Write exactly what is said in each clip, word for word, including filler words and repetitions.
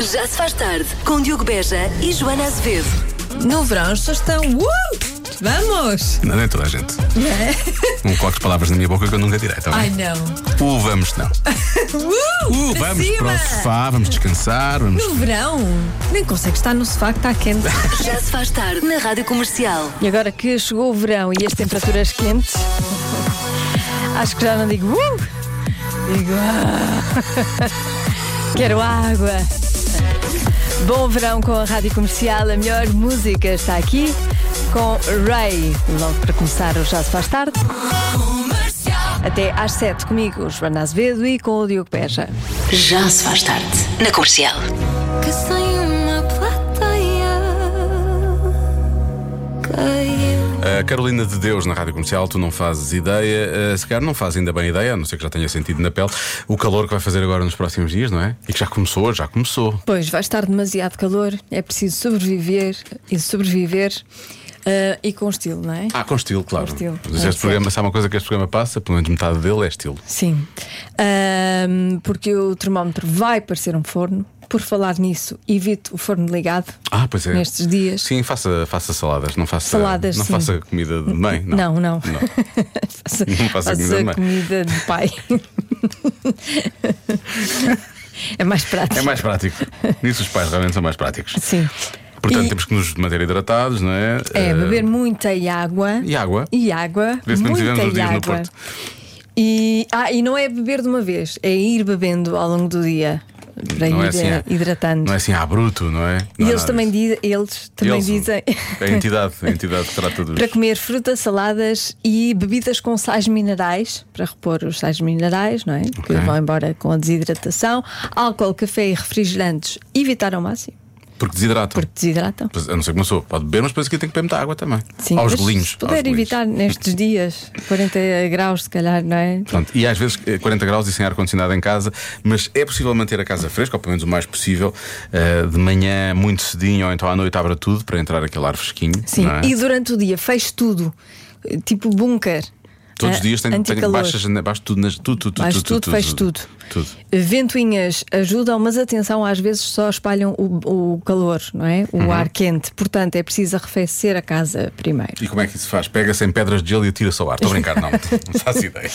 Já se faz tarde, com Diogo Beja e Joana Azevedo. No verão as pessoas estão. Uh! Vamos! Não é toda a gente. É. Não coloques palavras na minha boca que eu nunca direi, tá bem? Ai não. Uh, vamos não. Uh! Uh, para vamos cima. para o sofá, vamos descansar. Vamos... No verão, nem consegue estar no sofá que está quente. Já se faz tarde, na Rádio Comercial. E agora que chegou o verão e as temperaturas quentes, acho que já não digo uh! Digo ah! Quero água. Bom verão com a Rádio Comercial. A melhor música está aqui com Ray. Logo para começar o Já se faz tarde. Até às sete comigo, Joana Azevedo, e com o Diogo Beja. Já se faz tarde, na Comercial. Que sem uma plateia caiu. A Carolina de Deus na Rádio Comercial, tu não fazes ideia, uh, se calhar não faz ainda bem ideia, a não ser que já tenha sentido na pele, o calor que vai fazer agora nos próximos dias, não é? E que já começou, já começou. Pois, vai estar demasiado calor, é preciso sobreviver e sobreviver uh, e com estilo, não é? Ah, com estilo, claro. Com estilo. Mas É este programa, sabe uma coisa que este programa passa? Pelo menos metade dele é estilo. Sim, Ahm, porque o termómetro vai parecer um forno. Por falar nisso, evite o forno ligado. Ah, pois é. Nestes dias. Sim, faça, faça saladas, não faça, Saladas, não sim. faça comida de mãe. Não, Não, não. não. faça, Não faça comida de mãe. comida de pai. É mais prático. É mais prático. Nisso os pais realmente são mais práticos. Sim. Portanto, E- temos que nos manter hidratados, não é? É Eh, beber muita água. E água. E água. Vê se não muita tivemos os dias no água. Porto. E, ah, e não é beber de uma vez, é ir bebendo ao longo do dia para Não ir é assim, eh, hidratando. Não é assim à bruto, não é? E Não é eles nada também, disso. di- eles também Eles, dizem A entidade, a entidade que trata dos. para comer frutas, saladas e bebidas com sais minerais, para repor os sais minerais, não é? Que Ok. vão embora com a desidratação. Álcool, café e refrigerantes, evitar ao máximo, Porque desidratam. porque desidratam. Pois, a não ser que uma pessoa pode beber, mas depois aqui tem que beber muita água também. Sim, aos mas golinhos. se puder aos golinhos. evitar nestes dias, quarenta graus, se calhar, não é? Pronto, e às vezes eh, quarenta graus e sem ar-condicionado em casa, mas é possível manter a casa fresca, ou pelo menos o mais possível, eh, de manhã muito cedinho, ou então à noite abra tudo para entrar aquele ar fresquinho. Sim, não é? e durante o dia feche tudo, tipo bunker. Todos os Ah, dias tenho, tenho anticalor. baixas, baixo tudo, nas- tudo, tudo, Baixo tudo, tudo, feche tudo. tudo. Ventoinhas ajudam, mas atenção, às vezes só espalham o, o calor, não é? O Uhum. ar quente. Portanto, é preciso arrefecer a casa primeiro. E como é que isso se faz? Pega-se em pedras de gelo e atira-se ao ar. Estou a brincar, não, não faço ideia.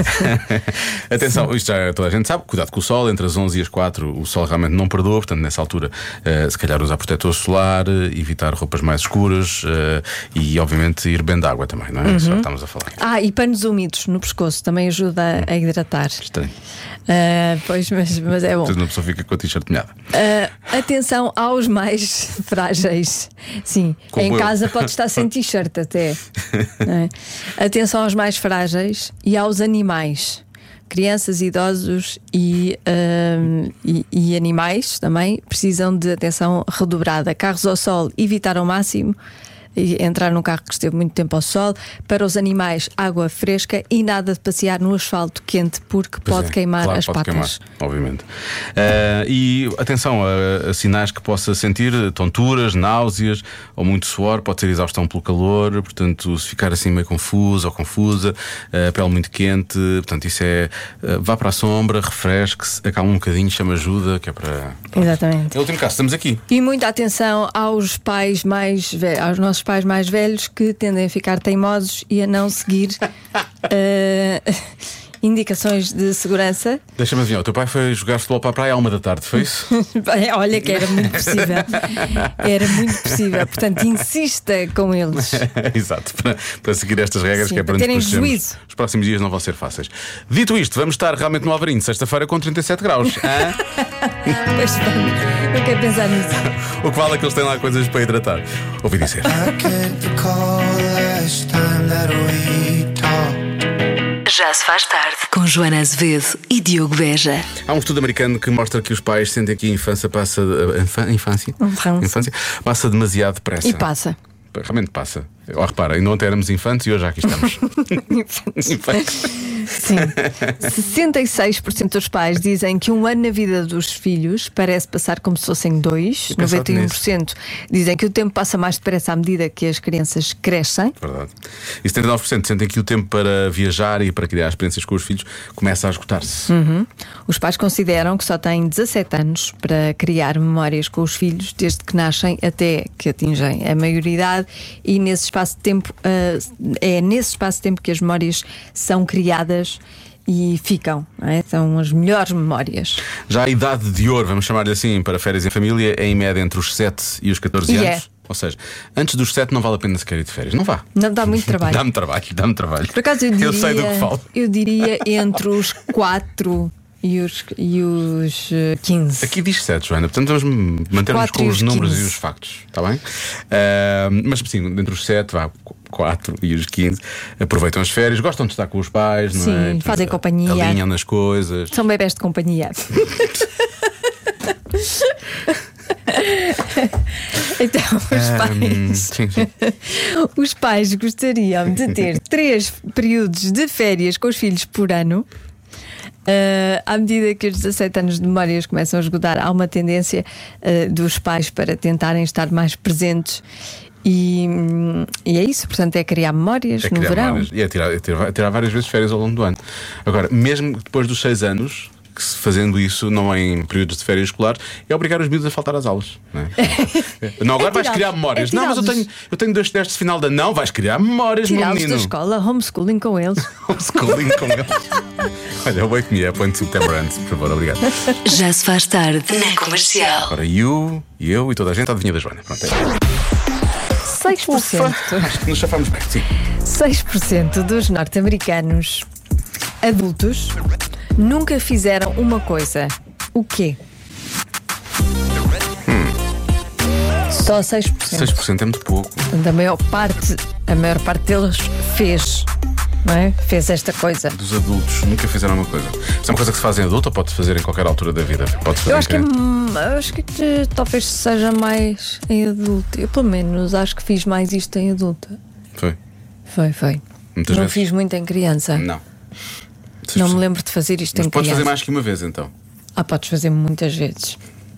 Atenção, isto já toda a gente sabe. Cuidado com o sol, entre as onze e as quatro o sol realmente não perdoa. Portanto, nessa altura, eh, se calhar usar protetor solar, eh, evitar roupas mais escuras eh, e, obviamente, ir bem de água também, não é? Uhum. Isso já estamos a falar. Ah, e panos úmidos no pescoço também ajuda a hidratar. Estranho. Ah, pois, mas, mas é bom. Depois uma pessoa fica com a t-shirt molhada. Ah, atenção aos mais frágeis. Sim, Como em eu. casa pode estar sem t-shirt até. Não é? Atenção aos mais frágeis e aos animais. Crianças, idosos e, ahm, e, e animais também precisam de atenção redobrada. Carros ao sol, evitar ao máximo e entrar num carro que esteve muito tempo ao sol. Para os animais, água fresca e nada de passear no asfalto quente, porque Pois pode é, queimar claro, as pode patas. queimar, obviamente. Eh, e atenção a, a sinais que possa sentir: tonturas, náuseas ou muito suor, pode ser exaustão pelo calor. Portanto, se ficar assim meio confuso ou confusa, eh, a pele muito quente, portanto, isso é. eh, vá para a sombra, refresque-se, acalma um bocadinho, chama ajuda, que é para. Exatamente. Em último caso, estamos aqui. E muita atenção aos pais mais velhos, aos nossos pais mais velhos que tendem a ficar teimosos e a não seguir eh, indicações de segurança. Deixa-me adivinhar, o teu pai foi jogar futebol para a praia à uma da tarde, foi isso? Bem, olha que era muito possível. Era muito possível. Portanto, insista com eles. Exato, para, para seguir estas regras, Sim, que é para para terem nos protegermos. juízo. Os próximos dias não vão ser fáceis. Dito isto, vamos estar realmente no Alvarinho, sexta-feira, com trinta e sete graus. Hã? Pois vamos, não quero pensar nisso. O que vale é que eles têm lá coisas para hidratar. Ouvi dizer. I can't recall the last time that we talked. Já se faz tarde, com Joana Azevedo e Diogo Beja. Há um estudo americano que mostra que os pais sentem que a infância passa. A infância? Infância? Infância. Infância passa demasiado depressa. E passa. Realmente passa. Oh, repara, ainda ontem éramos infantes e hoje já aqui estamos. Infantes. Sim. sessenta e seis por cento dos pais dizem que um ano na vida dos filhos parece passar como se fossem dois. Eu pensava noventa e um por cento dizem que o tempo passa mais depressa à medida que as crianças crescem. Verdade. E setenta e nove por cento sentem que o tempo para viajar e para criar experiências com os filhos começa a esgotar-se. Uhum. Os pais consideram que só têm dezassete anos para criar memórias com os filhos, desde que nascem até que atingem a maioridade, e nesse espaço de tempo uh, é nesse espaço de tempo que as memórias são criadas e ficam, não é? São as melhores memórias. Já a idade de ouro, vamos chamar-lhe assim, para férias em família, é em média entre os sete e os catorze E anos. é. Ou seja, antes dos sete não vale a pena sequer ir de férias. Não vá. Não dá muito trabalho. Dá-me trabalho, dá-me trabalho. Por acaso eu diria, eu sei do que falo. eu diria entre os quatro e os, e os uh, quinze. Aqui diz sete, Joana, portanto vamos manter-nos quatro com e os os números quinze. e os factos, está bem? Uh, mas sim, entre os sete, vá, quatro e os quinze, aproveitam as férias, gostam de estar com os pais, não é? Sim, fazem companhia. Alinham nas coisas. São bebés de companhia. Então, os Um, pais sim, sim. Os pais gostariam de ter três períodos de férias com os filhos por ano. Uh, à medida que os dezassete anos de memórias começam a esgotar, há uma tendência uh, dos pais para tentarem estar mais presentes. E, hum, e é isso, portanto, é criar memórias É no criar verão. memórias e é tirar, é tirar, é tirar várias vezes férias ao longo do ano. Agora, mesmo depois dos seis anos, que se fazendo isso não em períodos de férias escolares, é obrigar os miúdos a faltar às aulas. Não, é? Não agora É vais tirá-los, criar memórias. é não, mas eu tenho, eu tenho dois testes de final de ano. Não, vais criar memórias, meu Tirá-los da menino. escola, homeschooling com eles. Homeschooling com eles. Olha, o Wake Me Up When September Ends, por favor, obrigado. Já se faz tarde na Comercial. Agora, you, e eu e toda a gente, a adivinha da Joana. Pronto, é. seis por cento. Acho que nos chafamos bem, sim. seis por cento dos norte-americanos adultos nunca fizeram uma coisa. O quê? Hum. Só seis por cento. seis por cento é muito pouco. Portanto, a maior parte, a maior parte deles fez, não é? Fez esta coisa. Dos adultos nunca fizeram uma coisa. Isso é uma coisa que se faz em adulto ou pode-se fazer em qualquer altura da vida? Pode-se fazer Eu acho que, em criança? hum, eu acho que eh, talvez seja mais em adulto. Eu, pelo menos, acho que fiz mais isto em adulta. Foi. Foi, foi. Muitas Não vezes? fiz muito em criança. Não. Não me lembro de fazer isto Mas em podes criança. fazer mais que uma vez então. Ah, podes fazer muitas vezes.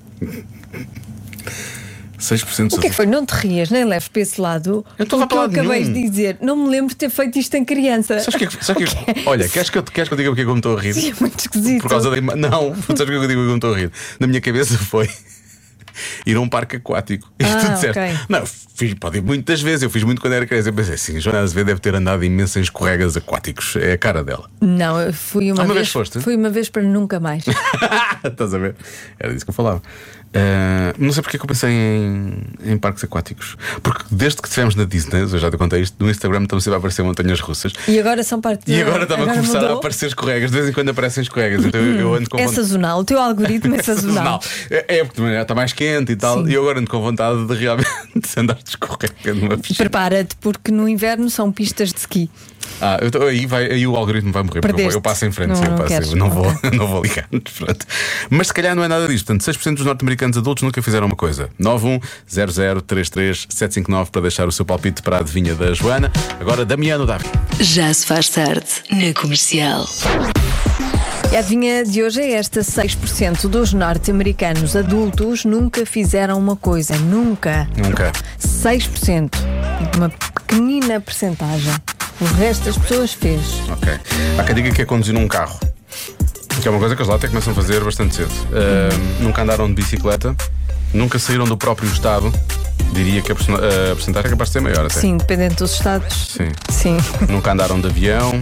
seis por cento O que é que foi? Não te rias, nem leves para esse lado. Eu estou a o que eu falar de acabei nenhum. de dizer. Não me lembro de ter feito isto em criança. Sabes que, sabes que, olha, queres que, eu, queres que eu diga porque é que eu me estou a rir? Sim, é muito esquisito. Por causa da ima- Não, sabes porque é que eu digo que eu me estou a rir? Na minha cabeça foi ir a um parque aquático. E Ah, tu disseste, ok. não, fiz, pode ir muitas vezes. Eu fiz muito quando era criança. Eu pensei assim, Joana Azevedo deve ter andado imenso em escorregas aquáticos. É a cara dela. Não, eu fui uma, Ah, uma vez. vez foste? Fui uma vez para nunca mais. Estás a ver? Era disso que eu falava. Uh, não sei porque é que eu pensei em, em parques aquáticos. Porque desde que estivemos na Disney, eu já te contei isto, no Instagram estão sempre a aparecer montanhas russas. E agora são parte E agora estava a começar mudou. a aparecer escorregas. De vez em quando aparecem escorregas. Então eu, eu ando com É vontade. sazonal, o teu algoritmo é sazonal. É, é porque também está mais quente e tal. Sim. E eu agora ando com vontade de realmente andar de escorrega numa piscina. Prepara-te, porque no inverno são pistas de ski. Ah, eu tô- aí, vai, aí o algoritmo vai morrer. Porque eu, vou- Perdeste. eu passo em frente, Não, sim, eu não passo, queres. eu não, vou, Ok. não vou ligar. Pronto. Mas se calhar não é nada disto. Portanto, seis por cento dos norte-americanos adultos nunca fizeram uma coisa. nove um zero zero três três sete cinco nove para deixar o seu palpite para a adivinha da Joana. Agora, Damiano Davi. Já se faz tarde na Comercial. E a adivinha de hoje é esta: seis por cento dos norte-americanos adultos nunca fizeram uma coisa. Nunca. Nunca. seis por cento. Uma pequenina percentagem. O resto das pessoas fez. Ok. Há quem diga que é conduzir num carro. Que é uma coisa que eles lá até começam a fazer bastante cedo. Uh, nunca andaram de bicicleta. Nunca saíram do próprio estado. Diria que a percent- a percentagem é capaz de ser maior até. Sim, dependendo dos estados. Sim. Sim. Nunca andaram de avião.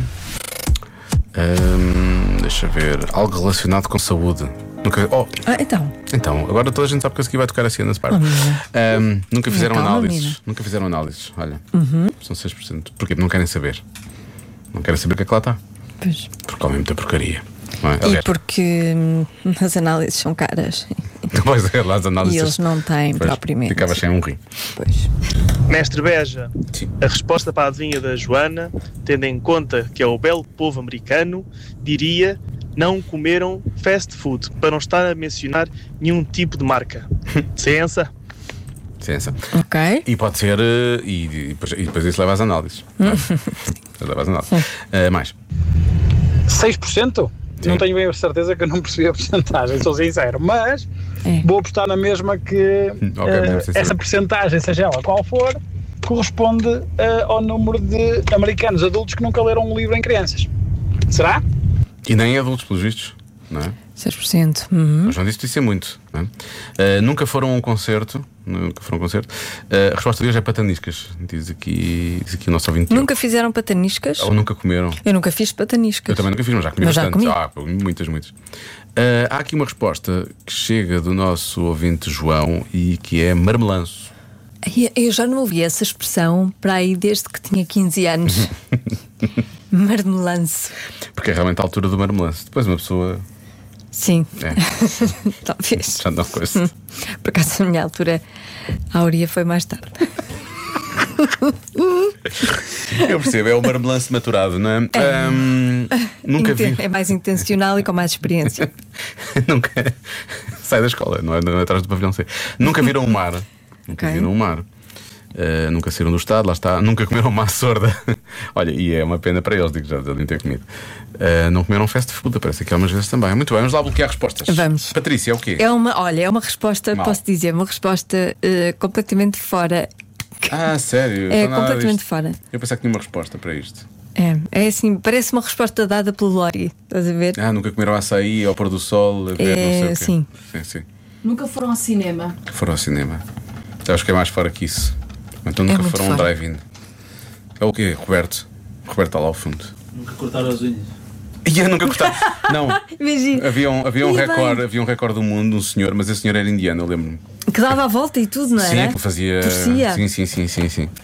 Hum, deixa ver. Algo relacionado com saúde. Nunca. Oh, Ah, então. então, agora toda a gente sabe que a seguir vai tocar assim nesse parte. Oh, Hum, nunca fizeram Calma, análises. menina. Nunca fizeram análises. Olha, Uhum. são seis por cento. Porquê? Não querem saber. Não querem saber o que é que lá está. Pois. Porque comem muita porcaria. Não é? E Aliás, porque hum, as análises são caras. pois é, lá as análises. E eles não têm Pois, propriamente. Ficava sem um rim. Pois. Mestre Beja, Sim. a resposta para a adivinha da Joana, tendo em conta que é o belo povo americano, diria: não comeram fast food, para não estar a mencionar nenhum tipo de marca. Ciência? Ciência. Ok. E pode ser. eh, E, e depois, e depois isso leva às análises. Depois leva às análises. Eh, mais. seis por cento? Sim. Não tenho bem a certeza, que eu não percebi a porcentagem, sou sincero, mas É. vou apostar na mesma que Ok, eh, deve ser essa certo. porcentagem, seja ela qual for, corresponde eh, ao número de americanos adultos que nunca leram um livro em crianças. Será? E nem adultos, pelos vistos, não é? seis por cento. Uhum. Mas João disse que isso é muito, não é? Uh, nunca foram a um concerto. Nunca foram a um concerto. Uh, a resposta de hoje é pataniscas. Diz aqui, diz aqui o nosso ouvinte. Nunca fizeram pataniscas? Ou nunca comeram. Eu nunca fiz pataniscas. Eu também nunca fiz, mas já comi Mas já bastante. comi. Ah, muitas, muitas. Uh, há aqui uma resposta que chega do nosso ouvinte João e que é marmelanço. Ai, Eu já não ouvi essa expressão para aí desde que tinha quinze anos. Marmelanço. Porque é realmente a altura do marmelanço. Depois uma pessoa. Sim. É, Talvez. já não coisa. Por acaso, a minha altura, a auria foi mais tarde. Eu percebo, é o marmelanço maturado, não é? É. Um, nunca vi. É mais intencional e com mais experiência. Nunca. Sai da escola, não é, não é atrás do pavilhão C. Nunca viram o mar. Nunca Ok. viram o mar. Uh, nunca saíram do estado, lá está. Nunca comeram uma sorda. Olha, e é uma pena para eles, digo já, de devem ter comido. Uh, não comeram fast food, parece que algumas vezes também. Muito bem, vamos lá bloquear respostas. Vamos. Patrícia, é o quê? É uma, olha, é uma resposta, Mal. posso dizer, uma resposta eh, completamente fora. Ah, sério? É Então nada completamente disto. fora. Eu pensava que tinha uma resposta para isto. É, é assim, parece uma resposta dada pelo Lori. Estás a ver? Ah, nunca comeram açaí ao pôr do sol, a ver, É, não sei o quê. sim. Sim, sim. Nunca foram ao cinema. Foram ao cinema. Eu acho que é mais fora que isso. Então nunca muito foram a um fora. drive-in. É o quê, Roberto? Roberto está lá ao fundo. Nunca cortaram as unhas. E eu nunca gostava. Não. Imagina. Havia um, havia, um E bem. recorde, havia um recorde do mundo, um senhor, mas esse senhor era indiano, eu lembro-me. Que dava a volta e tudo, não Sim, era? que fazia. Torcia. Sim, sim, sim, sim, sim.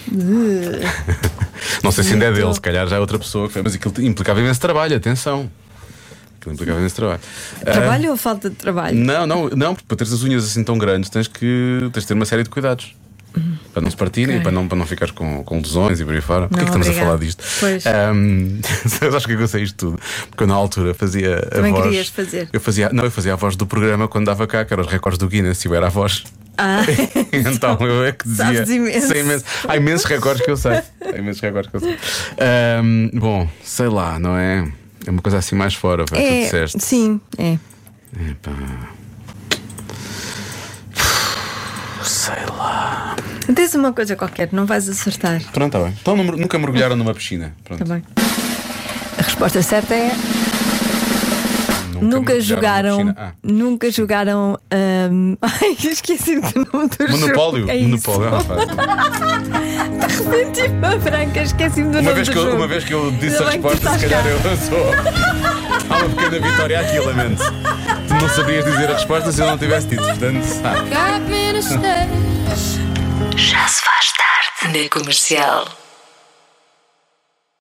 Não sei se ainda é dele, se calhar já é outra pessoa que foi, mas aquilo implicava imenso trabalho, atenção. Aquilo implicava imenso trabalho. Trabalho ou falta de Ah, trabalho? não, não, não, porque para teres as unhas assim tão grandes tens que, tens de ter uma série de cuidados. Para não se partirem, Ok. para não, para não ficares com, com lesões e por aí fora. Porquê Não, é que estamos obrigada. a falar disto? Pois. Um, acho que eu sei isto tudo. Porque eu na altura fazia a Também voz. querias fazer. Eu fazia, não, eu fazia a voz do programa quando dava cá, que eram os recordes do Guinness, e eu era a voz. Ah, Então eu é que dizia. Sabes imenso. Sei imenso. Há imensos recordes que eu sei. Há imensos recordes que eu sei. Um, bom, sei lá, não é? É uma coisa assim mais fora, vai, tu é, disseste. sim, é. Epá. Sei lá. Tens uma coisa qualquer, não vais acertar. Pronto, está bem. Então não- nunca mergulharam numa piscina. Pronto. Está bem. A resposta certa é. Nunca mergulharam jogaram. numa piscina. Ah. Nunca jogaram. hum, Ai, esqueci do nome do jogo. Monopólio? É isso. Monopólio, ah, faz. De repente, tipo, a branca, esqueci-me do Uma nome vez, do que eu, jogo. uma vez que eu disse Ainda a bem que tu resposta, se estás calhar cá. eu sou. Há uma pequena vitória aqui, eu lamento. Tu não sabias dizer a resposta se eu não tivesse dito. Portanto, ah. Got me to stay. Já se faz tarde na Comercial.